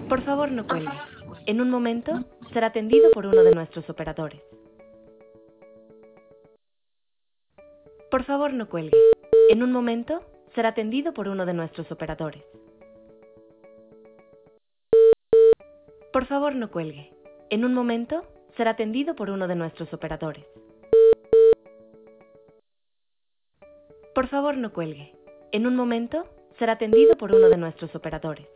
Por favor, no cuelgue. En un momento será atendido por uno de nuestros operadores. Por favor, no cuelgue. En un momento será atendido por uno de nuestros operadores. Por favor, no cuelgue. En un momento será atendido por uno de nuestros operadores. Por favor, no cuelgue. En un momento será atendido por uno de nuestros operadores.